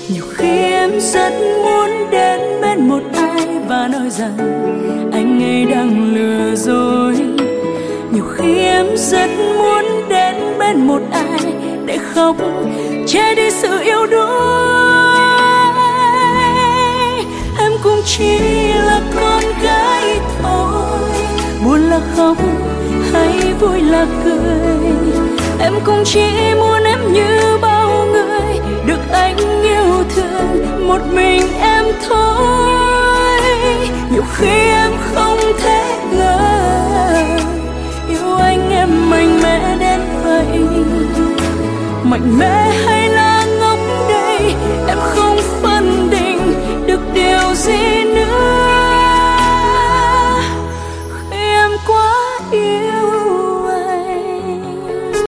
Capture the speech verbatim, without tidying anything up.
Nhiều khi em rất muốn đến bên một ai và nói rằng anh ấy đang lừa dối. Nhiều khi em rất muốn đến bên một ai để khóc che đi sự yếu đuối. Em cũng chỉ là con gái thôi, buồn là khóc hay vui là cười. Em cũng chỉ muốn em như bao người được anh yêu thương một mình em thôi. Nhiều khi em không thể ngờ yêu anh em mạnh mẽ đến vậy. Mạnh mẽ hay là ngốc đây, em không phân định được điều gì